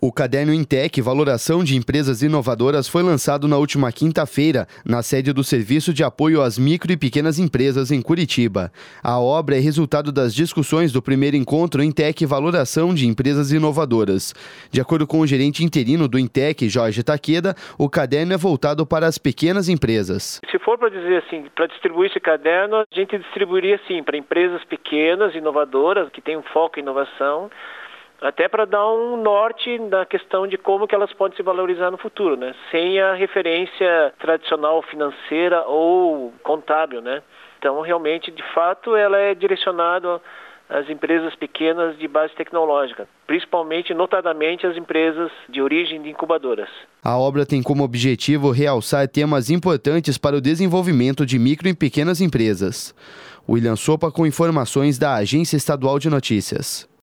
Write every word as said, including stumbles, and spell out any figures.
O caderno Intec Valoração de Empresas Inovadoras foi lançado na última quinta-feira, na sede do Serviço de Apoio às Micro e Pequenas Empresas, em Curitiba. A obra é resultado das discussões do primeiro encontro Intec Valoração de Empresas Inovadoras. De acordo com o gerente interino do Intec, Jorge Takeda, o caderno é voltado para as pequenas empresas. Se for para dizer assim, para distribuir esse caderno, a gente distribuiria assim para empresas pequenas, inovadoras, que têm um foco em inovação, até para dar um norte na questão de como que elas podem se valorizar no futuro, né? Sem a referência tradicional financeira ou contábil, né? Então, realmente, de fato, ela é direcionada às empresas pequenas de base tecnológica, principalmente, notadamente, as empresas de origem de incubadoras. A obra tem como objetivo realçar temas importantes para o desenvolvimento de micro e pequenas empresas. William Sopa com informações da Agência Estadual de Notícias.